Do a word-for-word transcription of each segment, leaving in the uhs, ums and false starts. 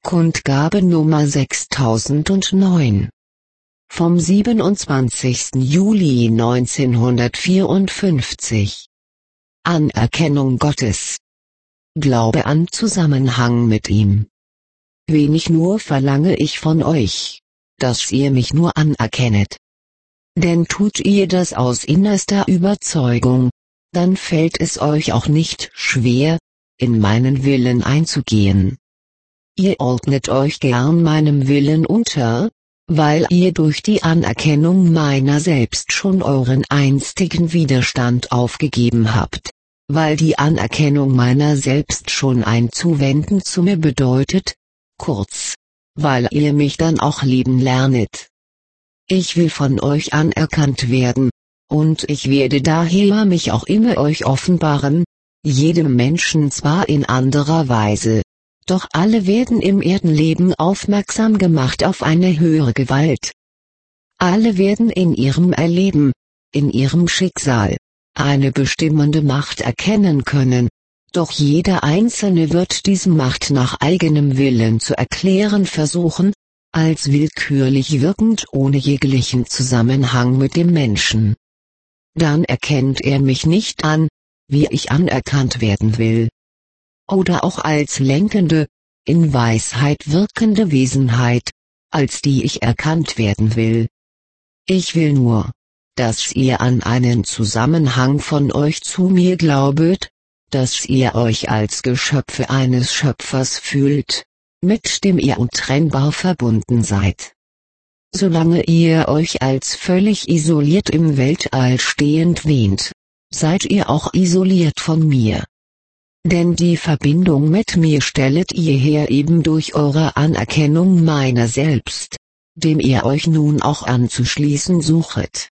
Kundgabe Nummer sechstausendneun. Vom siebenundzwanzigsten Juli neunzehnhundertvierundfünfzig. Anerkennung Gottes. Glaube an Zusammenhang mit ihm. Wenig nur verlange ich von euch, dass ihr mich nur anerkennet. Denn tut ihr das aus innerster Überzeugung, dann fällt es euch auch nicht schwer, in meinen Willen einzugehen. Ihr ordnet euch gern meinem Willen unter, weil ihr durch die Anerkennung meiner selbst schon euren einstigen Widerstand aufgegeben habt, weil die Anerkennung meiner selbst schon ein Zuwenden zu mir bedeutet, kurz, weil ihr mich dann auch lieben lernet. Ich will von euch anerkannt werden, und ich werde daher mich auch immer euch offenbaren, jedem Menschen zwar in anderer Weise, doch alle werden im Erdenleben aufmerksam gemacht auf eine höhere Gewalt. Alle werden in ihrem Erleben, in ihrem Schicksal, eine bestimmende Macht erkennen können, doch jeder Einzelne wird diese Macht nach eigenem Willen zu erklären versuchen, als willkürlich wirkend ohne jeglichen Zusammenhang mit dem Menschen. Dann erkennt er mich nicht an, wie ich anerkannt werden will. Oder auch als lenkende, in Weisheit wirkende Wesenheit, als die ich erkannt werden will. Ich will nur, dass ihr an einen Zusammenhang von euch zu mir glaubet, dass ihr euch als Geschöpfe eines Schöpfers fühlt, mit dem ihr untrennbar verbunden seid. Solange ihr euch als völlig isoliert im Weltall stehend wähnt, seid ihr auch isoliert von mir. Denn die Verbindung mit mir stellet ihr her eben durch eure Anerkennung meiner selbst, dem ihr euch nun auch anzuschließen suchet.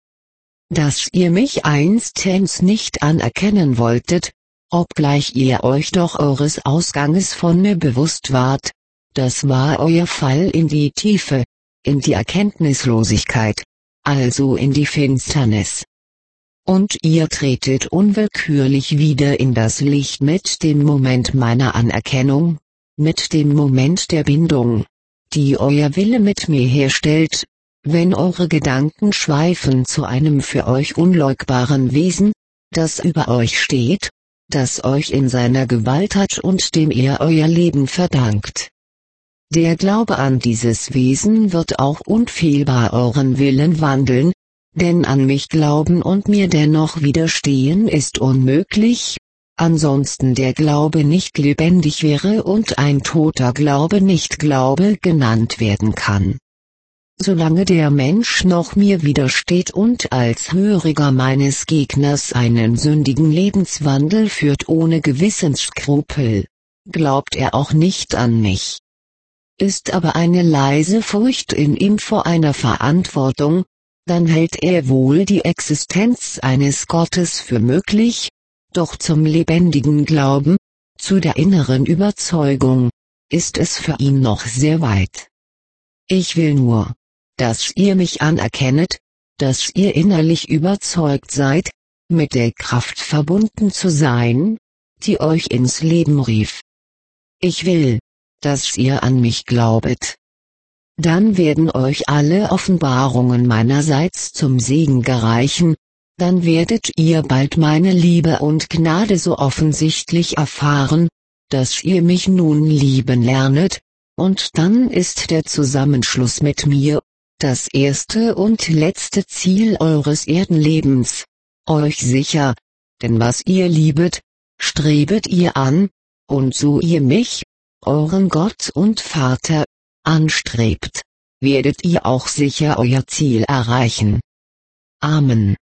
Dass ihr mich einstens nicht anerkennen wolltet, obgleich ihr euch doch eures Ausganges von mir bewusst wart, das war euer Fall in die Tiefe, in die Erkenntnislosigkeit, also in die Finsternis. Und ihr tretet unwillkürlich wieder in das Licht mit dem Moment meiner Anerkennung, mit dem Moment der Bindung, die euer Wille mit mir herstellt, wenn eure Gedanken schweifen zu einem für euch unleugbaren Wesen, das über euch steht, das euch in seiner Gewalt hat und dem ihr euer Leben verdankt. Der Glaube an dieses Wesen wird auch unfehlbar euren Willen wandeln, denn an mich glauben und mir dennoch widerstehen ist unmöglich, ansonsten der Glaube nicht lebendig wäre und ein toter Glaube nicht Glaube genannt werden kann. Solange der Mensch noch mir widersteht und als Höriger meines Gegners einen sündigen Lebenswandel führt ohne Gewissensskrupel, glaubt er auch nicht an mich. Ist aber eine leise Furcht in ihm vor einer Verantwortung, dann hält er wohl die Existenz eines Gottes für möglich, doch zum lebendigen Glauben, zu der inneren Überzeugung, ist es für ihn noch sehr weit. Ich will nur, dass ihr mich anerkennet, dass ihr innerlich überzeugt seid, mit der Kraft verbunden zu sein, die euch ins Leben rief. Ich will, dass ihr an mich glaubet. Dann werden euch alle Offenbarungen meinerseits zum Segen gereichen, dann werdet ihr bald meine Liebe und Gnade so offensichtlich erfahren, dass ihr mich nun lieben lernet, und dann ist der Zusammenschluss mit mir, das erste und letzte Ziel eures Erdenlebens, euch sicher, denn was ihr liebet, strebet ihr an, und so ihr mich, euren Gott und Vater, anstrebt, werdet ihr auch sicher euer Ziel erreichen. Amen.